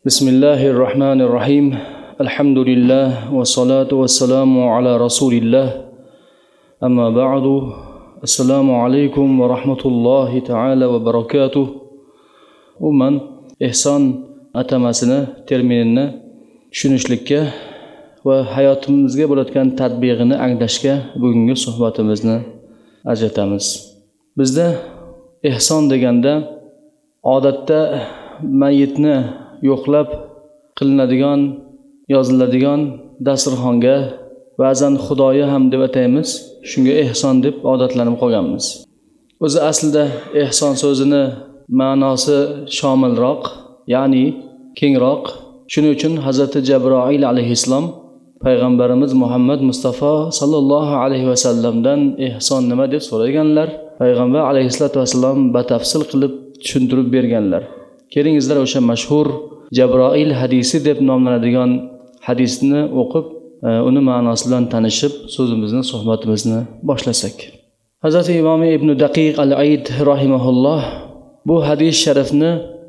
Bismillahirrahmanirrahim. Alhamdulillah wa salatu wassalamu ala rasulillah. Amma ba'du. Assalomu alaykum va rahmatullohi ta'ala va barakatuh. Umuman ihson atamasini, terminini tushunishlikka va hayotimizga bo'ladigan tatbiqini anglashga bugungi suhbatimizni ajratamiz. Bizda ihson deganda odatda mayitni yo'qlab qilinadigan, yoziladigan dasturxonga ba'zan xudoyi ham deb ataymiz. Shunga ihson deb odatlanib qolganmiz. O'zi aslida ihson so'zini ma'nosi shomilroq, ya'ni kengroq. Shuning uchun Hazrati Jabroil alayhissalom payg'ambarimiz Muhammad Mustafa sallallohu alayhi va sallamdan ihson nima deb so'raganlar. Payg'ambar alayhissalatu vasallam batafsil qilib tushuntirib berganlar. Kelingizlar o'sha mashhur Jabroil hadisi deb nomlanadigan hadisni o'qib, uni ma'nosi bilan tanishib, so'zimizni, suhbatimizni boshlasak. Hazrat Imom Ibn Daqiq al-Aid rahimahulloh bu hadis sharifni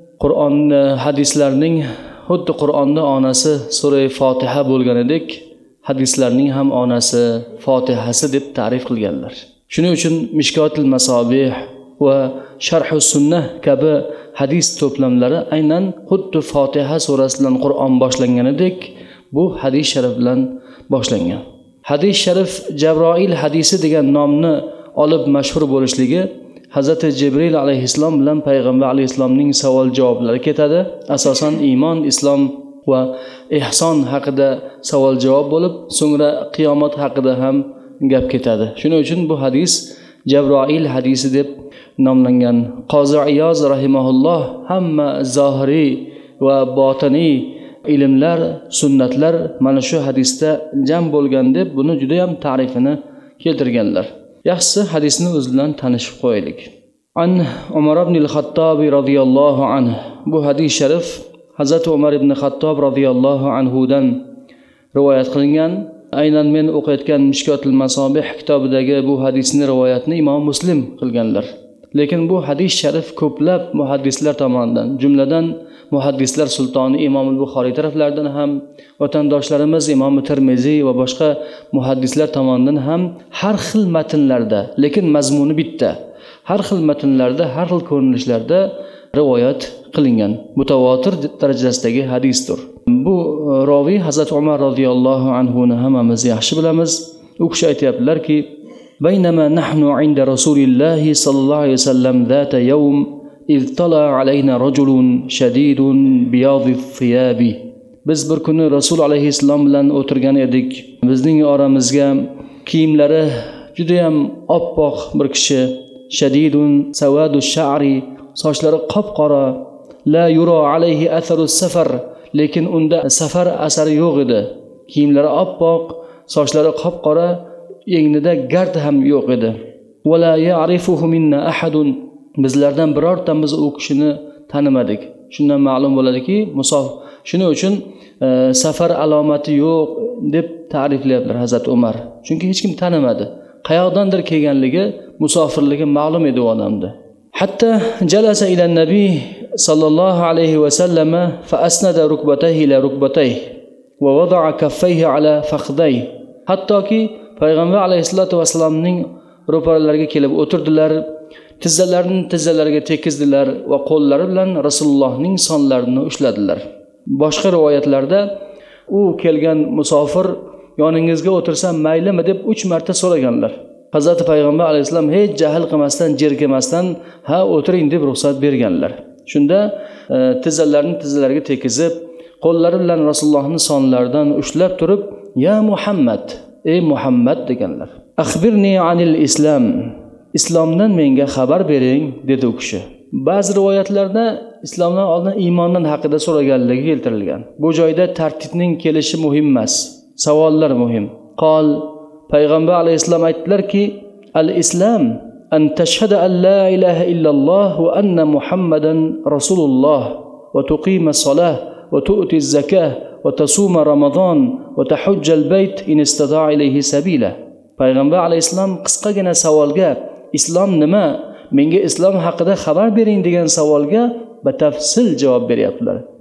hadislarning xuddi Qur'onda onasi sura Fotiha bo'lganidek, hadislarning ham onasi Fotihasi deb ta'rif qilganlar. Shuning uchun Mishkotul Masobih va Sharhus Sunnah kabi hadis to'plamlari aynan xuddi Fotiha surasidan Qur'on boshlanganidek bu hadis sharif bilan boshlangan. Hadis sharif Jabroil hadisi degan nomni olib mashhur bo'lishligi Hazrati Jibril alayhissalom bilan payg'ambar alayhissalomning savol-javoblari ketadi. Asosan iymon, islom va ihson haqida savol-javob bo'lib, so'ngra qiyomat haqida ham gap ketadi. Shuning uchun bu hadis Jabroil hadisi deb nomlangan. Qozi Iyoz rahimahulloh hamma zohiriy va botiniy ilmlar, sunnatlar mana shu hadisda jam bo'lgan deb buni juda ham ta'rifini keltirganlar. Yaxshisi hadisni o'z bilan tanishib qo'yaylik. An Umar ibn al-Xattob radhiyallohu anhu. Bu hadis sharif Hazrat Umar ibn Xattob radhiyallohu anhu dan rivoyat qilingan. Aynan men o'qiyotgan Mishkotul Masobih kitobidagi bu hadisni rivoyatni Imom Muslim qilganlar. Lekin bu hadis sharif ko'plab muhaddislar tomonidan, jumladan muhaddislar sultoni Imom Buxoriy taraflaridan ham, vatandoshlarimiz Imom Tirmiziy va boshqa muhaddislar tomonidan ham har xil matnlarda, lekin mazmuni bitta, har xil matnlarda, har xil ko'rinishlarda rivoyat qilingan. Mutawatir darajasidagi hadisdir. Bu roviy Hazrat Umar radhiyallohu anhu ni hammamiz yaxshi bilamiz. U kishi aytayaptilarki: "Baynama nahnu 'inda Rasulillahi sallallohu alayhi vasallam zata yawm iz tala alayna rajulun shadidun biyadhi thiyabi." Biz bir kuni Rasul alayhissalom bilan o'tirgan edik. Bizning oramizga kiyimlari juda ham oppoq bir kishi, shadidun sawadu sha'ri, sochlari qop-qora, la yura alayhi atharu safar, lekin unda safar asari yo'q edi. Kiyimlari oppoq, sochlari qop-qora, yengnida gard ham yo'q edi. Wala ya'rifuhu minna ahadun, bizlardan birortamiz u kishini tanimadik. Shundan ma'lum bo'ladiki, shuning uchun safar alomati yo'q deb ta'riflayaptilar Hazrat Umar. Chunki hech kim tanimadi. Qayoqdandir kelganligi, musofirligi ma'lum edi u odamda. Hatta jalasa ila nabiy sallallohu alayhi va sallama fa asnada rukbatayhi ila rukbatayhi va wada'a kaffayhi ala fakhdayhi. Hattoki payg'ambar alayhisolatu vasallamning ro'paralariga kelib o'tirdilar, tizzalarini tizzalariga tekizdilar va qo'llari bilan Rasulullohning sonlarini ushladilar. Boshqa rivoyatlarda u kelgan musofir yoningizga o'tirsam maylimi deb 3 marta so'raganlar. Hazrat payg'ambar alayhisalom hech jahl qilmasdan, jerkimasdan ha o'tiring deb ruxsat berganlar. Shunda tizzalarini tizzalariga tekizib, qo'llari bilan Rasulullohning sonlaridan ushlab turib, "Ya Muhammad, ey Muhammad" deganlar. "Akhbirni anil islam." Islomdan menga xabar bering dedi u kishi. Ba'zi rivoyatlarda islomdan oldin iymondan haqida so'raganligi keltirilgan. Bu joyda tartibning kelishi muhim emas, savollar muhim. Qol payg'ambar alayhisalom aytdilarki: "Al-islam an tashhada an la ilaha illalloh va anna Muhammadan rasululloh va tuqima as-salah va tu'ti az-zakah va tasuma Ramazon va tahujja al-bayt in istata'a ilayhi sabila." Payg'ambar alayhisalom qisqagina savolga islom nima, menga islom haqida xabar bering degan savolga batafsil javob beryaptilar.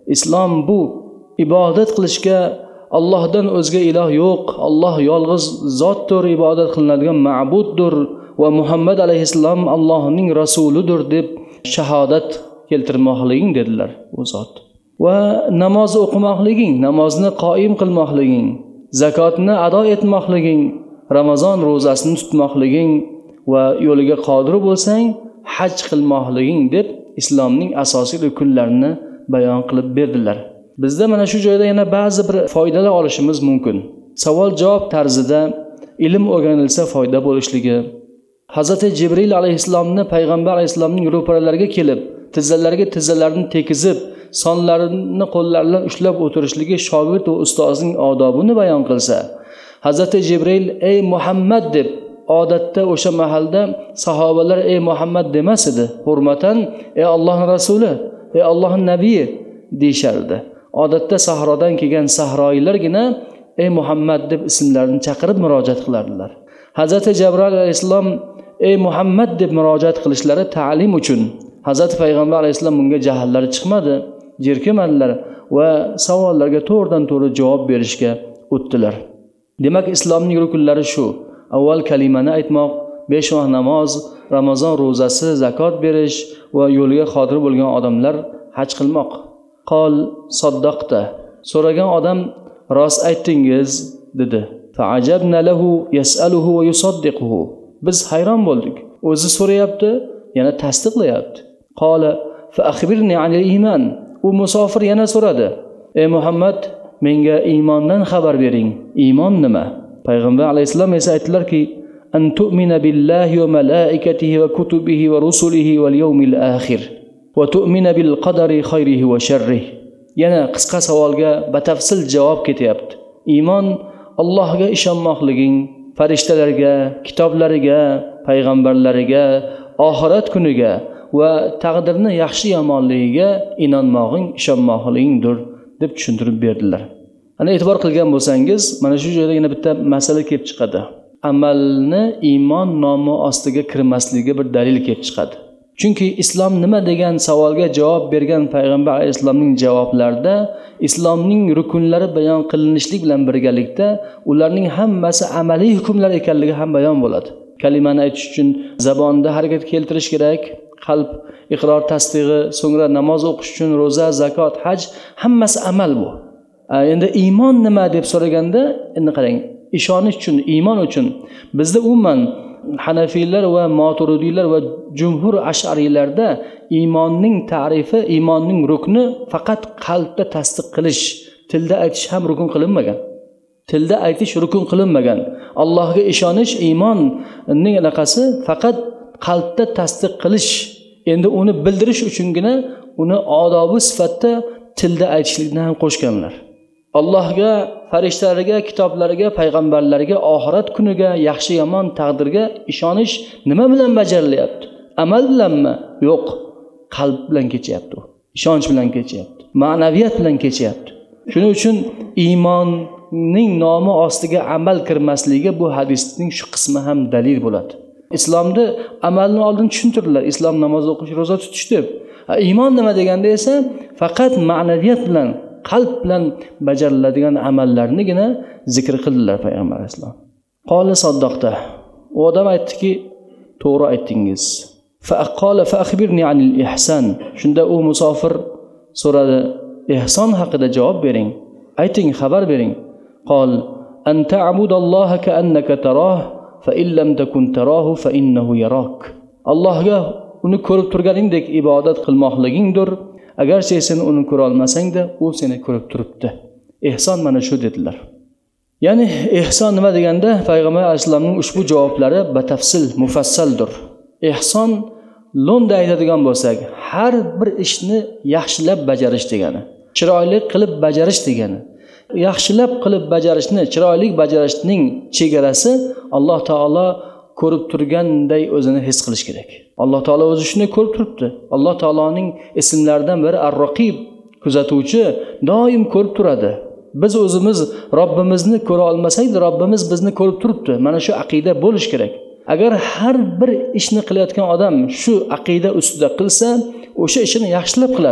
Islom bu ibodat qilishga Allohdan o'zga iloh yo'q, Alloh yolg'iz zotdir, ibodat qilinadigan ma'buddir va Muhammad alayhissalom Allohning rasulidir deb shahodat keltirmoqliging dedilar u zot. Va namoz o'qimoqliging, namozni qoyim qilmoqliging, zakotni ado etmoqliging, Ramazon ro'zasini tutmoqliging va yo'liga qodir bo'lsang haj qilmoqliging deb islomning asosiy rukunlarini bayon qilib berdilar. Bizda mana shu joyda yana ba'zi bir foydalar olishimiz mumkin. Savol-javob tarzida ilm o'rganilsa foyda bo'lishligi. Hazrati Jibril alayhissalomni payg'ambar alayhissalomning ro'paralariga kelib, tizzalariga tizzalarini tekizib, sonlarini qo'llari bilan ushlab o'tirishligi shogird va ustozning odobini bayon qilsa, Hazrati Jibril ey Muhammad deb odatda o'sha mahalda sahobalar ey Muhammad demas edi, hurmatan ey Allohning rasuli, ey Allohning nabiyi deyishardi. Odatda sahrodan kelgan sahroiylargina ey Muhammad deb ismlarini chaqirib murojaat qilardilar. Hazrati Jibril alayhissalom ey Muhammad deb murojaat qilishlari ta'lim uchun. Hazrati payg'ambar alayhissalom bunga jahllari chiqmadi, jerkimadilar va savollarga to'g'ridan-to'g'ri javob berishga o'tdilar. Demak, islomning rukunlari shu: avval kalimani aytmoq, 5 vaqt namoz, Ramazon ro'zasi, zakot berish va yo'liga qodir bo'lgan odamlar haj qilmoq. Qol saddaqta. So'ragan odam rost aytdingiz dedi. Fa'ajabna lahu yas'aluhu va yusaddiquhu. Biz hayron bo'ldik. O'zi so'rayapti, yana tasdiqlayapti. Qala fa akhbirni 'anil iman. U musofir yana so'radi. Ey Muhammad, menga iymondan xabar bering. Iymon nima? Payg'ambar alayhisalom esa aytdilarki, an tu'mina billahi va malaikatihi va kutubihi va rusulihi wal yawmil akhir va tu'mina bil qadari khayrihi va sharrihi. Yana qisqa savolga batafsil javob ketyapti. Iymon Allohga ishonmoqliging, farishtalarga, kitoblariga, payg'ambarlariga, oxirat kuniga va taqdirni yaxshi yomonligiga inonmog'ing, ishonmoqligingdir deb tushuntirib berdilar. Ana e'tibor qilgan bo'lsangiz, mana shu joyda yana bitta masala kelib chiqadi. Amalni iymon nomi ostiga kirmasligiga bir dalil kelib chiqadi. Chunki islom nima degan savolga javob bergan payg'ambar alayhissalomning javoblarida islomning rukunlari bayon qilinishlik bilan birgalikda ularning hammasi amaliy hukmlar ekanligi ham bayon bo'ladi. Kalimani aytish uchun zabonda harakat keltirish kerak, qalb iqror tasdig'i, so'ngra namoz o'qish uchun ro'za, zakot, haj, hammasi amal bu. Endi iymon nima deb so'raganda, endi qarang, ishonish uchun, iymon uchun bizda umuman Hanafiylar va Maturidiylar va jumhur ash'ariylarda iymonning ta'rifi, iymonning rukni faqat qalbda tasdiq qilish, tilda aytish ham rukun qilinmagan. Tilda aytish rukun qilinmagan. Allohga ishonish, iymonning anaqasi faqat qalbda tasdiq qilish. Endi uni bildirish uchungina uni odobi sifatida tilda aytishlikni ham qo'shganlar. Allohga, farishtalariga, kitoblariga, payg'ambarlarga, oxirat kuniga, yaxshi yomon taqdirga ishonish nima bilan bajarilyapti? Amal bilanmi? Yo'q, qalb bilan kechyapti. Ishonch bilan kechyapti. Ma'naviyat bilan kechyapti. Shuning uchun iymonning nomi ostiga amal kirmasligiga bu hadisning shu qismi ham dalil bo'ladi. Islomda amalni oldin tushuntirdilar. Islom namoz o'qish, roza tutish deb. Iymon nima deganda esa faqat ma'naviyat bilan, qalb bilan bajariladigan amallarnigina zikr qildilar payg'ambar alayhisalom. Qoli saddaqta. U odam aytdiki, to'g'ri aytdingiz. Faqala fa akhbirni 'anil ihsan. Shunda u musofir so'radi, ihson haqida javob bering. Ayting, xabar bering. Qol an ta'budalloha ka'annaka tarah fa in lam takun tarahu fa innahu yarak. Allohga uni ko'rib turganingdek ibodat qilmoqligingdir. Agarchi sen uni ko'ra olmasang-da, u seni ko'rib turibdi. Ihson mana shu dedilar. Ya'ni ihson nima deganda payg'ambar alayhisolamning ushbu javoblari batafsil, mufassaldir. Ihson lo'nda aytadigan bo'lsak, har bir ishni yaxshilab bajarish degani, chiroyli qilib bajarish degani. Yaxshilab qilib bajarishni, chiroyli bajarishning chegarasi Alloh taolo ko'rib turganday o'zini his qilish kerak. Alloh taolo o'zi shuni ko'rib turibdi. Alloh taoloning ismlaridan biri Ar-Raqib, kuzatuvchi, doim ko'rib turadi. Biz o'zimiz Robbimizni ko'ra olmasak, Robbimiz bizni ko'rib turibdi. Mana shu aqida bo'lish kerak. Agar har bir ishni qilayotgan odam shu aqida ustida qilsa, o'sha ishini yaxshilab qiladi.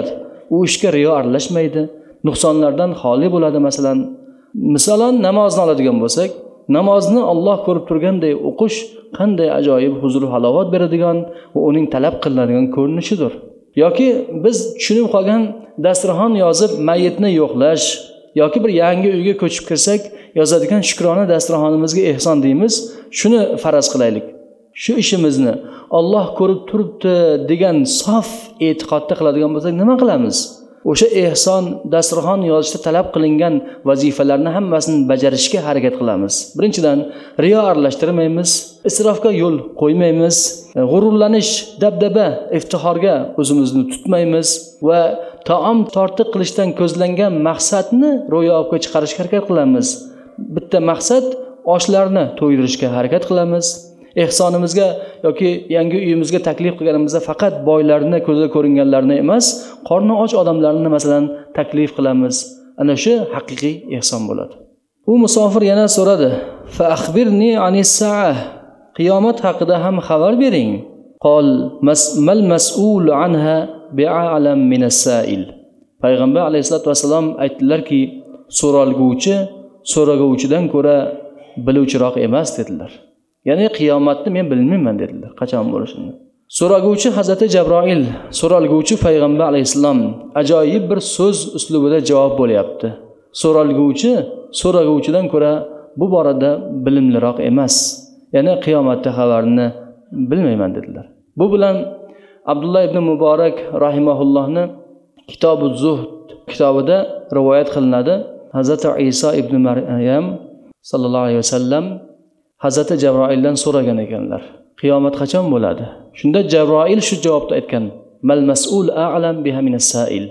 u ishga riyo aralashmaydi, nuqsonlardan xoli bo'ladi. Masalan, namozni oladigan bo'lsak, namozni Alloh ko'rib turganday o'qish qanday ajoyib huzur halovat beradigan va uning talab qilinadigan ko'rinishidir. Yoki biz tushunib qolgan dasturxon yozib mayitni yo'qlash yoki bir yangi uyga ko'chib kirsak yozadigan shukrona dasturxonimizga ehson deymiz. Shuni faraz qilaylik. Shu ishimizni Alloh ko'rib turibdi degan sof e'tiqodda qiladigan bo'lsak nima qilamiz? O'sha ehson dasturxon yozishda talab qilingan vazifalarni hammasini bajarishga harakat qilamiz. Birinchidan, riyo aralashtirmaymiz, isrofga yo'l qo'ymaymiz, g'ururlanish, dabdaba, iftixorga o'zimizni tutmaymiz va taom tortiq qilishdan ko'zlangan maqsadni ro'yobga chiqarishga harakat qilamiz. Bitta maqsad oshlarni to'ydirishga harakat qilamiz. Ehsonimizga yoki yangi uyimizga taklif qilganimizda faqat boylarni, ko'zga ko'ringanlarni emas, qorni och odamlarni masalan taklif qilamiz. Ana shu haqiqiy ehson bo'ladi. U musofir yana so'radi: "Fa akhbirni anis-sa'a." Qiyomat haqida ham xabar bering. Qol mal mas'ul anha bi'alam minas-sa'il. Payg'ambar alayhisolatu vasallam aytdilarki, so'raguvchidan ko'ra biluvchiroq emas dedilar. Ya'ni qiyomatni men bilmayman dedilar, qachon bo'lishini. So'raguvchi Hazrati Jabroil, so'ralguvchi payg'ambar alayhisalom ajoyib bir so'z uslubida javob bo'lyapti. So'raguvchidan ko'ra bu borada bilimliroq emas. Ya'ni qiyomatning xabarini bilmayman dedilar. Bu bilan Abdullah ibn Muborak rahimahullohni Kitobuz Zuhd kitobida rivoyat qilinadi. Hazrati Isa ibn Maryam sallallohu alayhi vasallam Hazrati Jabroildan so'ragan ekanlar, qiyomat qachon bo'ladi? Shunda Jabroil shu javobni aytgan: "Mal mas'ul a'lam biha minas-sa'il."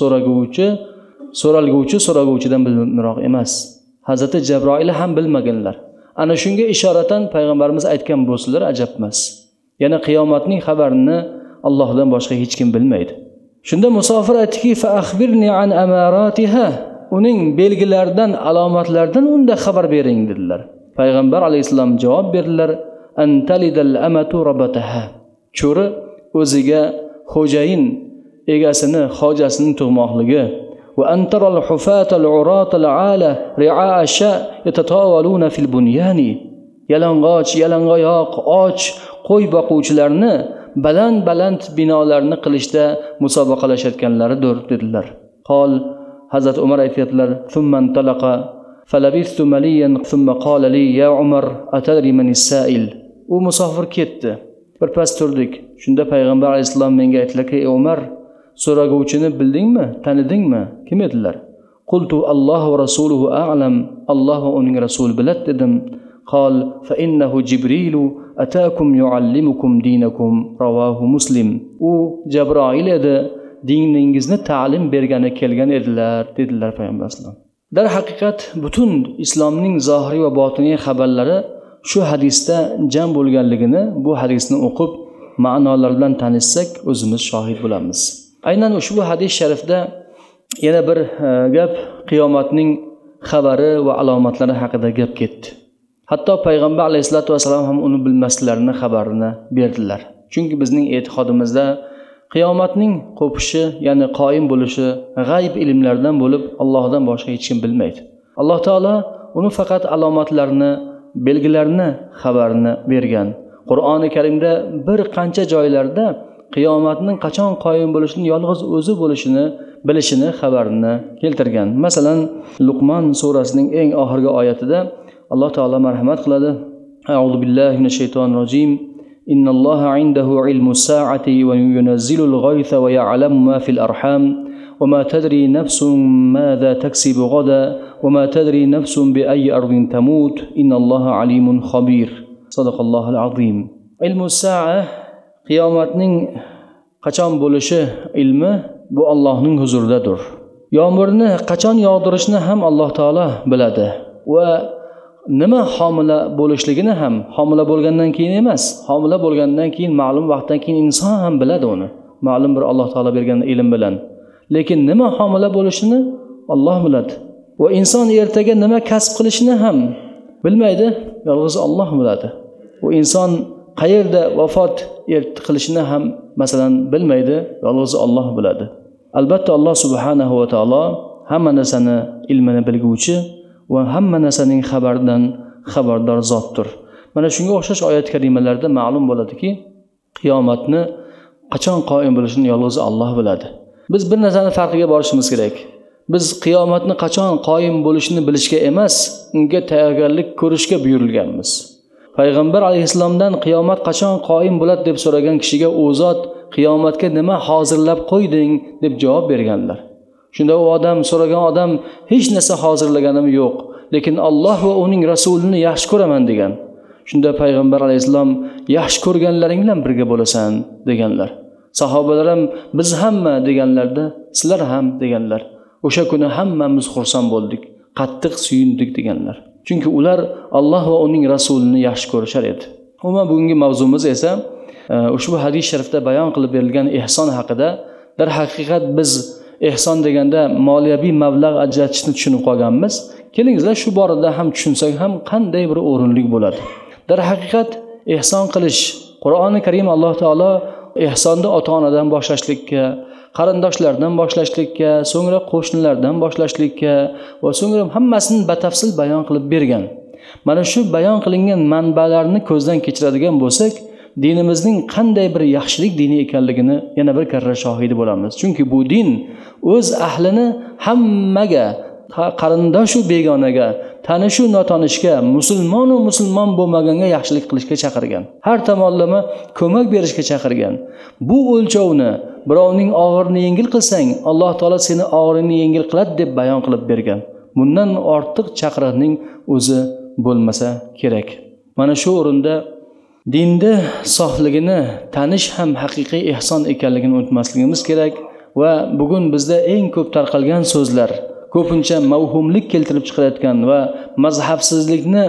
So'ralguvchidan bilimliroq emas. Hazrati Jabroil ham bilmaganlar. Ana shunga ishoratan payg'ambarimiz aytgan bo'lsalar ajab emas. Yana qiyomatning xabarini Allohdan boshqa hech kim bilmaydi. Shunda musofir aytdiki: "Fa akhbirni an amaratiha." Uning belgilaridan, alomatlardan unda xabar bering dedilar. Payg'ambar alayhisalom javob berdilar: "Antalidal amatu rabataha." Cho'ri o'ziga xo'jayin, egasini, hojasini tug'moqligi va antaral hufatal uratal ala ri'a sha yatatawaluna fil bunyani. Yalangoyoq, och qo'y boquvchilarni baland binolarni qilishda musobaqalashayotganlaridir dedilar. Qol Hazrat Umar aytadilar: "Thumman talaqa falabistu maliyan thumma qala li ya Umar atadri man as-sa'il." U musofir ketdi. Birpas turdik. Shunda payg'ambar alayhisalom menga aytdilarki: "Ey Umar, so'raguvchini bildingmi? Tanidingmi? Kim edilar?" Qultu Alloh va rasuluhu a'lam. Alloh va uning rasuli biladi dedim. Qol fa innahu Jibrilu atakum yuallimukum dinakum. Rawahu Muslim. U Jabroil edi, diningizni ta'lim bergani kelgan edilar dedilar payg'ambar alayhisalom. Dar haqiqat butun islomning zohiriy va botiniy xabarlari shu hadisda jam bo'lganligini bu hadisni o'qib ma'nolar bilan tanishsak o'zimiz shohid bo'lamiz. Aynan ushbu hadis sharifda yana bir gap qiyomatning xabari va alomatlari haqida gap ketdi. Hatto payg'ambar alayhisolatu vasallam ham uni bilmasliklarini xabarini berdilar. Chunki bizning e'tiqodimizda qiyomatning qo'pishi, ya'ni qoyim bo'lishi g'ayb ilmlardan bo'lib, Allohdan boshqa hech kim bilmaydi. Alloh taolo uni faqat alomatlarini, belgilarini xabarini bergan. Qur'oni Karimda bir qancha joylarda qiyomatning qachon qoyim bo'lishini yolg'iz o'zi bo'lishini bilishini xabarini keltirgan. Masalan, Luqman surasining eng oxirgi oyatida Alloh taolo marhamat qiladi: A'udhu billahi minash shaytonir rojim. Innalloha 'indahu 'ilmus sa'ati va yunazzilul ghaytha va ya'lamu ma fil arham wa ma tadri nafsun madha taksibu ghadan wa ma tadri nafsun bi ayyi ardin tamut. Innalloha 'alimun khabir. Sadaqallohul azim. Ilmus sa'a, qiyomatning qachon bo'lishi ilmi bu Allohning huzuridadir. Yomg'irni qachon yog'dirishni ham Alloh taolo biladi va nima homila bo'lishligini ham homila bo'lgandan keyin emas, homila bo'lgandan keyin ma'lum vaqtdan keyin inson ham biladi uni. Ma'lum bir Alloh taolo bergan ilm bilan. Lekin nima homila bo'lishini Alloh biladi. Va inson ertaga nima kasb qilishini ham bilmaydi, yolg'iz Alloh biladi. Va inson qayerda vafot qilishini ham masalan bilmaydi, yolg'iz Alloh biladi. Albatta Alloh subhanahu va taolo hamma narsani ilmini bilguvchi va hamma narsaning xabardor zotdir. Mana shunga o'xshash oyat karimalarda ma'lum bo'ladiki, qiyomatni qachon qoyim bo'lishini yolg'iz Alloh biladi. Biz bir narsani farqiga borishimiz kerak. Biz qiyomatni qachon qoyim bo'lishini bilishga emas, unga tayyorgarlik ko'rishga buyurilganmiz. Payg'ambar alayhisalomdan qiyomat qachon qoyim bo'ladi deb so'ragan kishiga u zot qiyomatga nima hozirlab qo'yding deb javob berganlar. Shunda u odam so'ragan odam hech narsa hozirlaganim yo'q, lekin Alloh va uning rasulini yaxshi ko'raman degan. Shunda payg'ambar alayhisalom yaxshi ko'rganlaring bilan birga bo'lasan deganlar. Sahobalar ham biz hamma deganlarda, sizlar ham deganlar. O'sha kuni hammamiz xursand bo'ldik, qattiq suyundik deganlar. Chunki ular Alloh va uning rasulini yaxshi ko'rishar edi. Umuman bugungi mavzumiz esa ushbu hadis sharifda bayon qilib berilgan ihson haqida. Dar haqiqat biz ihson deganda moliyaviy mablag' ajratishni tushunib qolganmiz. Kelingizlar shu borada ham tushunsak ham qanday bir o'rinlik bo'ladi. Dar haqiqat ihson qilish, Qur'oni Karim Alloh taolo ihsonni ota-onadan boshlashlikka, qarindoshlardan boshlashlikka, so'ngra qo'shnilardan boshlashlikka va so'ngra hammasini batafsil bayon qilib bergan. Mana shu bayon qilingan manbalarni ko'zdan kechiradigan bo'lsak, dinimizning qanday bir yaxshilik dini ekanligini yana bir karra shohidi bo'lamiz. Chunki bu din o'z ahlini hammaga, qarindoshu begonaga, tanishu notanishga, musulmon bo'lmaganga yaxshilik qilishga chaqirgan. Har tomonlama ko'mak berishga chaqirgan. Bu o'lchovni birovning og'irini yengil qilsang, Alloh taolo seni og'irini yengil qiladi deb bayon qilib bergan. Bundan ortiq chaqiriqning o'zi bo'lmasa kerak. Mana shu o'rinda dinda sofligini tanish ham haqiqiy ihson ekanligini unutmasligimiz kerak va bugun bizda eng ko'p tarqalgan so'zlar ko'pincha mavhumlik keltirib chiqarayotgan va mazhabsizlikni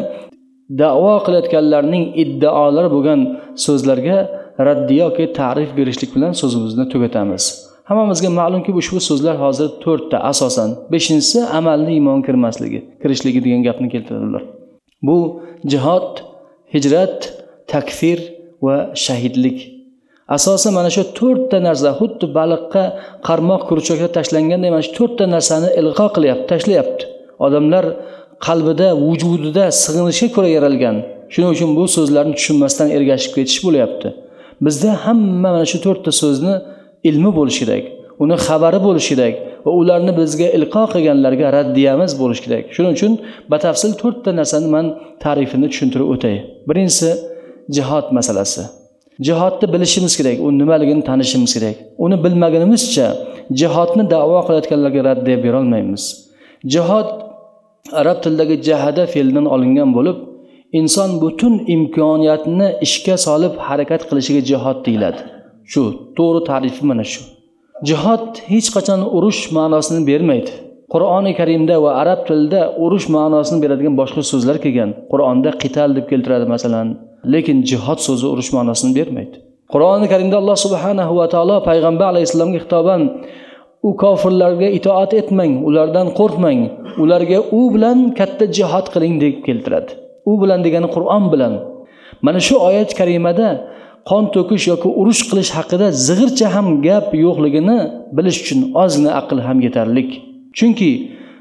da'vo qilayotganlarning iddaolari bo'lgan so'zlarga raddiya yoki ta'rif berishlik bilan so'zimizni tugatamiz. Hammamizga ma'lumki ushbu so'zlar hozir 4 ta asosan, 5-inchisi amalni iymon kirishligi degan gapni keltiradilar. Bu jihod, hijrat, takfir va shahidlik. Asosan mana shu 4 ta narsa xuddi baliqqa qarmoq kurchakda tashlanganda mana shu 4 ta narsani ilg'o qilyapti, tashlayapti. Odamlar qalbida, vujudida sig'inishga ko'ra yaralgan. Shuning uchun bu so'zlarni tushunmasdan ergashib ketish bo'lyapti. Bizda hamma mana shu 4 ta so'zni ilmi bo'lishi kerak, uni xabari bo'lishi kerak va ularni bizga ilqo qilganlarga raddiyamiz bo'lishi kerak. Shuning uchun batafsil 4 ta narsani men ta'rifini tushuntirib o'tay. Birinchisi jihod masalasi. Jihodni bilishimiz kerak, u nimaligini tanishimiz kerak. Uni bilmaganimizcha jihodni da'vo qilayotganlarga raddiya bera olmaymiz. Jihod arab tilidagi jahada fe'lidan olingan bo'lib, inson butun imkoniyatini ishga solib harakat qilishiga jihod deyiladi. Shu to'g'ri ta'rifi mana shu. Jihod hech qachon urush ma'nosini bermaydi. Qur'oni Karimda va arab tilida urush ma'nosini beradigan boshqa so'zlar kelgan. Qur'onda qital deb keltiradi masalan, lekin jihod so'zi urush ma'nosini bermaydi. Qur'oni Karimda Alloh subhanahu va taolo payg'ambar alayhisalomga xitoban u kofirlarga itoat etmang, ulardan qo'rqmang, ularga u bilan katta jihod qiling deb keltiradi. U bilan degani Qur'on bilan. Mana shu oyat karimada qon to'kish yoki urush qilish haqida zig'ircha ham gap yo'qligini bilish uchun ozgina aql ham yetarlik. Chunki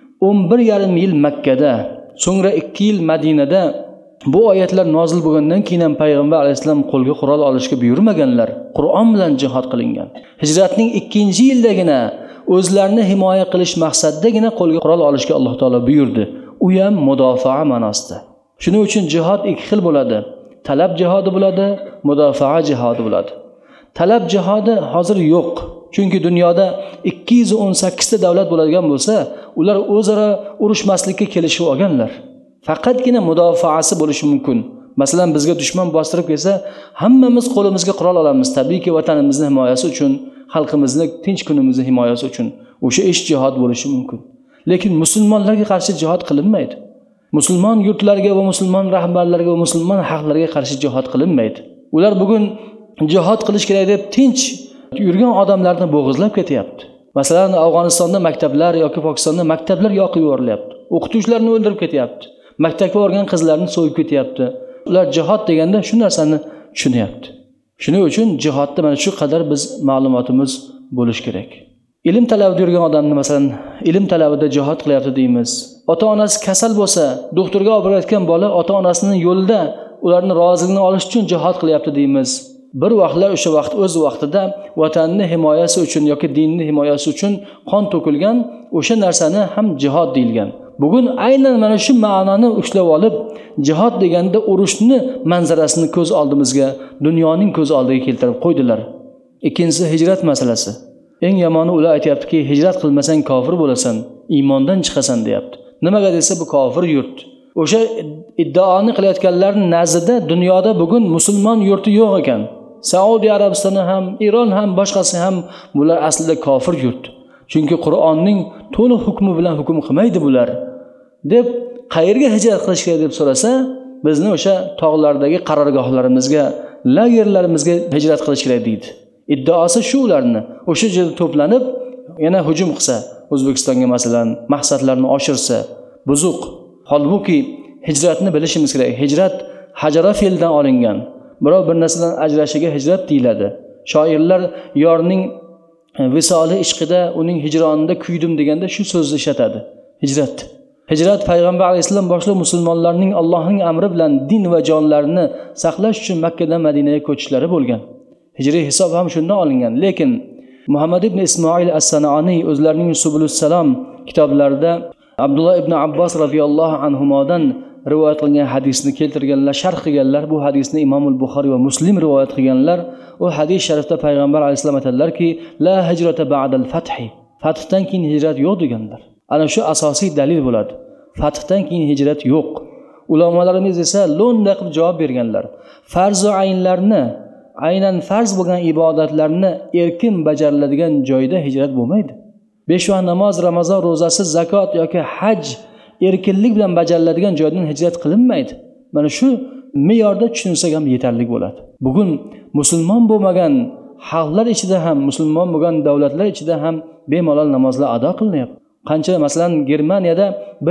11,5 yil Makkada, so'ngra 2 yil Madinada bu oyatlar nozil bo'lgandan keyin ham payg'ambar alayhisalom qo'lga qurol olishga buyurmaganlar. Qur'on bilan jihad qilingan. Hijratning 2-yildagina o'zlarini himoya qilish maqsadidagina qo'lga qurol olishga Alloh taolo buyurdi. U ham mudofaa ma'nosida. Shuning uchun jihad 2 xil bo'ladi. Talab jihodi bo'ladi, mudofaa jihodi bo'ladi. Talab jihodi hozir yo'q. Chunki dunyoda 218 ta davlat bo'ladigan bo'lsa, ular o'zaro urushmaslikka kelishib olganlar. Faqatgina mudofaasi bo'lishi mumkin. Masalan, bizga dushman bostirib kelsa, hammamiz qo'limizga qurol olamiz, tabiiyki vatanimizni himoyasi uchun, xalqimizni tinch kunimizni himoyasi uchun. O'sha ish jihad bo'lishi mumkin. Lekin musulmonlarga qarshi jihad qilinmaydi. Musulmon yurtlarga va musulmon rahbarlarga va musulmon xalqlarga qarshi jihad qilinmaydi. Ular bugun jihad qilish kerak deb tinch yurgan odamlarni bo'g'izlab ketyapti. Masalan, Afg'onistonda maktablar yoki Pokistonda maktablar yoqib yuborilyapti. O'qituvchilarni o'ldirib ketyapti. Maktabga borgan qizlarni so'yib ketyapti. Ular jihad deganda shu narsani tushunyapti. Shuning uchun jihodda mana shu qadar biz ma'lumotimiz bo'lish kerak. Ilm talabida yurgan odamni masalan ilm talabida jihad qilyapti deymiz. Ota-onasi kasal bo'lsa, doktorga olib borayotgan bola ota-onasining yo'lida ularning roziligini olish uchun jihad qilyapti deymiz. Bir vaqtlar o'sha vaqt o'z vaqtida vatanni himoyasi uchun yoki dinni himoyasi uchun qon to'kilgan o'sha narsani ham jihad deyilgan. Bugun aynan mana shu ma'noni ushlab olib, jihad deganda urushni manzarasini ko'z oldimizga, dunyoning ko'z oldiga keltirib qo'ydilar. Ikkinchisi hijrat masalasi. Eng yomoni ular aytayaptiki, hijrat qilmasang kofir bo'lasan, iymondan chiqasan deyapti. Nimaga desa bu kofir yurt. O'sha iddaoni qilayotganlarning nazdida dunyoda bugun musulmon yurti yo'q ekan. Saudiya Arabistoni ham, Iron ham, boshqasi ham bular aslida kofir yurt. Chunki Qur'onning to'liq hukmi bilan hukm qilmaydi bular. Deb qayerga hijrat qilish kerak deb so'rasa, bizni o'sha tog'lardagi qarorgohlarimizga, lagerlarimizga hijrat qilish kerak deydi. Iddaosi shu ularni. O'sha yerda to'planib, yana hujum qilsa, O'zbekistonga masalan, maqsadlarini oshirsa, buzuq. Holbuki hijratni bilishimiz kerak. Hijrat hajara fe'ldan olingan. Birov bir narsadan ajrashiga hijrat deyiladi. Shoirlar yorning visoli ishqida, uning hijronida kuydim deganda shu so'zni ishlatadi. Hijrat. Hijrat payg'ambar alayhisalom boshqa musulmonlarning Allohning amri bilan din va jonlarini saqlash uchun Makka dan Madinaga ko'chishlari bo'lgan. Hijriy hisob ham shundan olingan. Lekin Muhammad ibn Ismoil as-Sanani o'zlarining Subulus Salom kitoblarida Abdullah ibn Abbos radhiyallohu anhumodan rivoyat qilingan hadisni keltirganlar, sharh qilganlar. Bu hadisni Imom al-Buxoriy va Muslim rivoyat qilganlar. O hadis sharifda payg'ambar alayhisalom aytadilar-ki, la hijrata ba'dal fathi. Fathdan keyin hijrat yo'q deganlar. Ana shu asosiy dalil bo'ladi. Fathdan keyin hijrat yo'q. Ulamolarimiz esa lo'nda qilib javob berganlar. Farz va aynlarni, aynan farz bo'lgan ibodatlarni erkin bajariladigan joyda hijrat bo'lmaydi. 5 vaqt namoz, Ramazon ro'zasi, zakot yoki haj erkinlik bilan bajariladigan joydan hijrat qilinmaydi. Mana shu me'yorda tushunsak ham yetarli bo'ladi. Bugun musulmon bo'lmagan xalqlar ichida ham, musulmon bo'lgan davlatlar ichida ham bemalol namozlar ado qilinyapti. Qancha masalan Germaniyada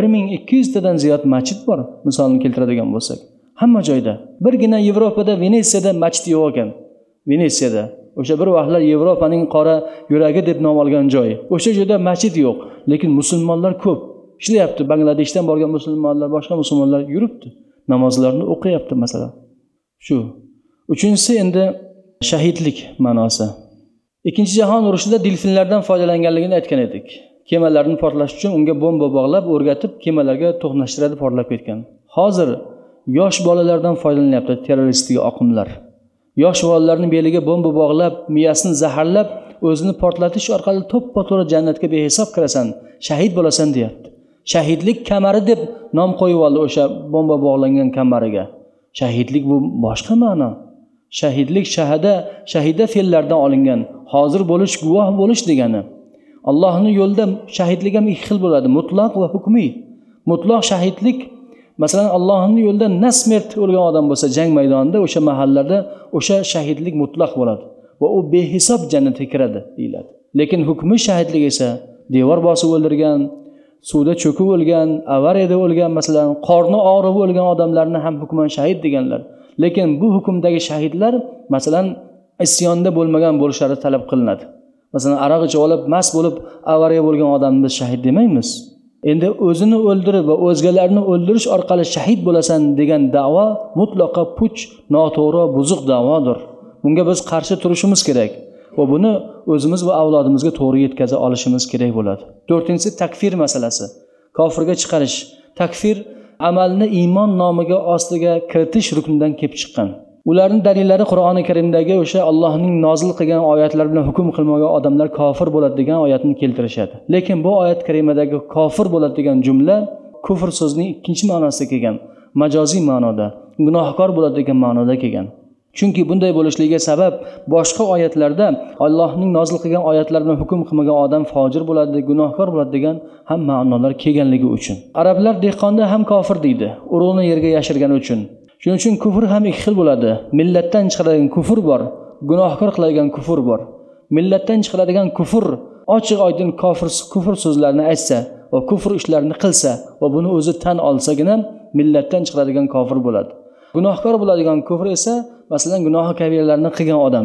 1200 tadan ziyod masjid bor, misolni keltiradigan bo'lsak. Hamma joyda. Birgina Yevropada Venetsiyada masjid yo'q ekan. Venetsiyada. O'sha bir vaqtlar Yevropaning qora yuragi deb nom olgan joy. O'sha joyda masjid yo'q, lekin musulmonlar ko'p. Ishlayapti. Bangladeshdan borgan musulmonlar, boshqa musulmonlar yuribdi. Namozlarni o'qiyapti masalan. Shu. Uchinchisi endi shahidlik ma'nosi. Ikkinchi jahon urushida delfinlardan foydalanganligini aytgan edik. Kemalarni portlash uchun unga bomba bog'lab, o'rgatib, kemalarga to'qnashtiradi, portlab ketgan. Hozir yosh bolalardan foydalanyapti terroristik oqimlar. Yosh bolalarning beliga bomba bog'lab, miyasini zaharlab, o'zini portlatish orqali to'ppa-to'g'ri jannatga behisob kirasan, shahid bo'lasan deyapti. Shahidlik kamari deb nom qo'yib oldi o'sha bomba bog'langan kamariga. Shahidlik bu boshqa ma'no. Shahidlik shahida fe'llardan olingan. Hozir bo'lish, guvoh bo'lish degani. Allohning yo'lida shahidlik ham ikki xil bo'ladi, mutlaq va hukmiy. Mutlaq shahidlik masalan Allohning yo'lida nasmert o'lgan odam bo'lsa jang maydonida, o'sha mahallarda o'sha shahidlik mutlaq bo'ladi va u behisob jannatga kiradi deyiladi. Lekin hukmiy shahidlik esa devor bosib o'ldirgan, suvda cho'kib o'lgan, avariyada o'lgan, masalan qorni og'rib o'lgan odamlarni ham hukman shahid deganlar. Lekin bu hukmdagi shahidlar masalan isyonda bo'lmagan bo'lishlari talab qilinadi. Masalan aroq ichib olib, mast bo'lib avariya bo'lgan odamni biz shahid demaymiz. Endi o'zini o'ldirib va o'zgalarni o'ldirish orqali shahid bo'lasan degan da'vo mutlaqo puch, noto'g'ri, buzuq da'vodir. Bunga biz qarshi turishimiz kerak va buni o'zimiz va avlodimizga to'g'ri yetkaza olishimiz kerak bo'ladi. 4-inchisi takfir masalasi. Kofirga chiqarish. Takfir amalni iymon nomiga ostiga kiritish ruknidan kelib chiqqan. Ularning dalillari Qur'oni Karimdagi o'sha Allohning nozil qilgan oyatlar bilan hukm qilmagan odamlar kofir bo'ladi degan oyatni keltirishadi. Lekin bu oyat karimadagi kofir bo'ladi degan jumla kufr so'zining ikkinchi ma'nosida kelgan, majoziy ma'noda, gunohkor bo'ladi degan ma'noda kelgan. Chunki bunday bo'lishligiga sabab boshqa oyatlarda Allohning nozil qilgan oyatlar bilan hukm qilmagan odam fojir bo'ladi, gunohkor bo'ladi degan ham ma'nolar kelganligi uchun. Arablar dehqonda ham kofir deydi, urug'ni yerga yashirgani uchun. Shuning uchun kufr ham ikki xil bo'ladi. Millatdan chiqaradigan kufr bor, gunohkor qiladigan kufr bor. Millatdan chiqaradigan kufr ochiq oydin kufr so'zlarini aytsa va kufr ishlarini qilsa va buni o'zi tan olsagina millatdan chiqaradigan kofir bo'ladi. Gunohkor bo'ladigan kufr esa masalan gunoh kabiralarni qilgan odam.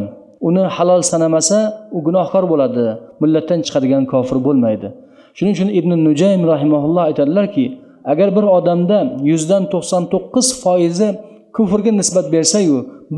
uni halol sanamasa, u gunohkor bo'ladi, millatdan chiqadigan kofir bo'lmaydi. Shuning uchun Ibn Nujaym rahimahulloh aytadilarki, agar bir odamda 100dan 99% kufrga nisbat bersa-yu,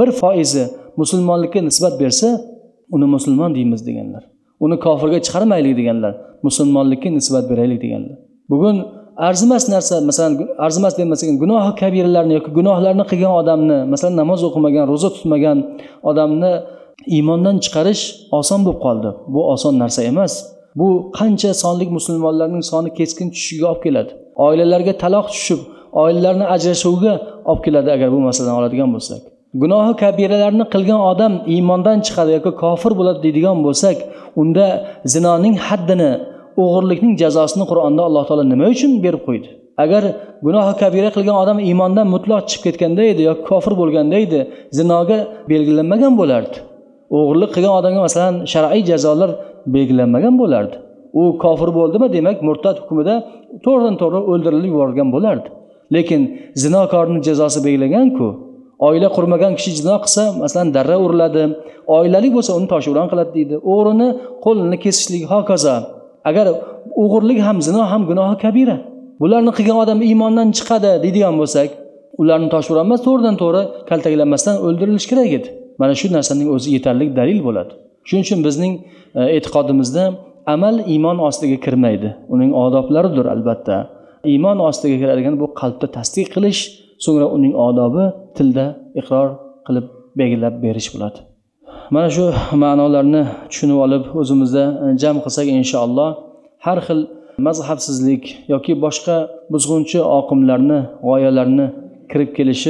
1% musulmonlikka nisbat bersa, uni musulmon deymiz deganlar. Uni kofirga chiqarmaylik deganlar, musulmonlikka nisbat beraylik deganlar. Bugun arzimas narsa, masalan, arzimas demasak, gunohi kabiralarni yoki gunohlarni qilgan odamni, masalan, namoz o'qimagan, roza tutmagan odamni iymondan chiqarish oson bo'lib qoldi. Bu oson narsa emas. Bu qancha sonlik musulmonlarning soni keskin tushishiga olib keladi. Oilalarga taloq tushib, oilalarni ajrashuviga olib keladi agar bu masalani oladigan bo'lsak. Gunohi kabiralarni qilgan odam iymondan chiqadi yoki kofir bo'ladi deydigan bo'lsak, unda zinoning haddini, o'g'irlikning jazosini Qur'onda Alloh taolo nima uchun berib qo'ydi? Agar gunohi kabira qilgan odam iymondan mutlaq chiqib ketganda edi yoki kofir bo'lganda edi, zinoga belgilanmagan bo'lardi. O'g'irlik qilgan odamga masalan shar'iy jazolar belgilanmagan bo'lardi. U kofir bo'ldimi, demak murtad hukmida to'g'ridan-to'g'ri o'ldirilib yuborilgan bo'lardi. Lekin zinokorning jazosi belgilangan-ku. Oila qurmagan kishi zino qilsa, masalan, darra uriladi. Oilalik bo'lsa uni toshbo'ron qiladi deydi. O'g'rini qo'lini kesishlik hokazo. Agar o'g'irlik ham zino ham gunohi kabira. Bularni qilgan odam iymondan chiqadi deydigan bo'lsak, ularni toshbo'ron emas, to'g'ridan-to'g'ri kaltaklanmasdan o'ldirilishi kerak edi. Mana shu narsaning o'zi yetarli dalil bo'ladi. Shuning uchun bizning e'tiqodimizda amal iymon ostiga kirmaydi. Uning odoblaridir albatta. Iymon ostiga kiradigan bu qalbda tasdiq qilish, so'ngra uning odobi tilda iqror qilib belgilab berish bo'ladi. Mana shu ma'nolarni tushunib olib o'zimizda jam qilsak inshaalloh har xil mazhabsizlik yoki boshqa buzg'unchi oqimlarni, g'oyalarni kirib kelishi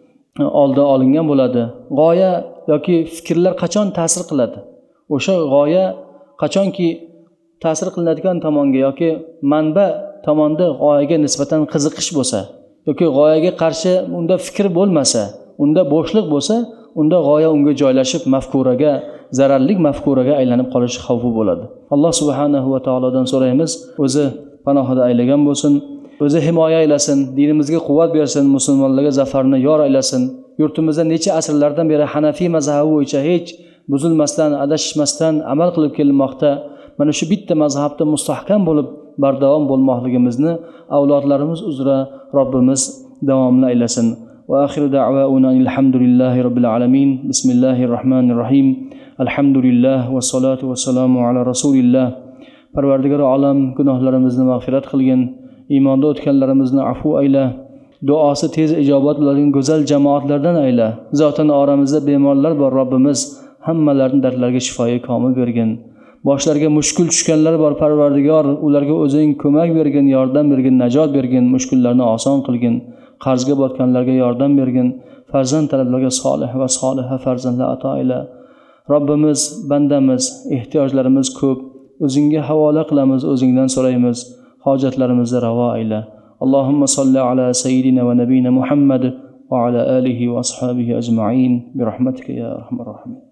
oldi olingan bo'ladi. G'oya yoki fikrlar qachon ta'sir qiladi? O'sha g'oya qachonki ta'sir qilinadigan tomonga yoki manba tomonda g'oyaga nisbatan qiziqish bo'lsa yoki g'oyaga qarshi unda fikr bo'lmasa, unda bo'shliq bo'lsa, unda g'oya unga joylashib mafkuraga, zararli mafkuraga aylanib qolish xavfi bo'ladi. Alloh subhanahu va taolodan so'raymiz, o'zi panohida aylagan bo'lsin, o'zi himoya aylasin, dinimizga quvvat bersin, musulmonlarga zafarni yor aylasin. Yurtimizda necha asrlardan beri Hanafiy mazhabi bo'yicha hech buzilmasdan, adashmasdan amal qilib kelinmoqda. Mana shu bitta mazhabda mustahkam bo'lib bardavom bo'lmoqligimizni avlodlarimiz uzra Robbimiz davomli aylasin. Va axiru da'vauna alhamdulillahi robbil alamin. Bismillahir rohmanir rohim. Alhamdulillah va salatu va salamu ala rasulillah. Parvardigor olam, gunohlarimizni mag'firat qilgin, iymonda o'tganlarimizni afv ayla, duosi tez ijobat bo'ladigan go'zal jamoatlardan ayla. Zotan oramizda bemorlar bor Robbimiz, hammalarini dardlariga shifoyi komil bergin. Boshlarga mushkul tushganlar bor Parvardigor, ularga o'zing ko'mak bergin, yordam bergin, najot bergin, mushkullarni oson qilgin. Qarzga botganlarga yordam bergin, farzand talablarga solih va soliha farzandlar ato ayla. Robbimiz, bandamiz, ehtiyojlarimiz ko'p. O'zingga havola qilamiz, o'zingdan so'raymiz. Hojatlarimizni ravo ayla. Allohumma salli ala sayyidina va nabiyina Muhammad va ala alihi va ashabihi ajma'in bi rahmatika ya arhamar rahimin.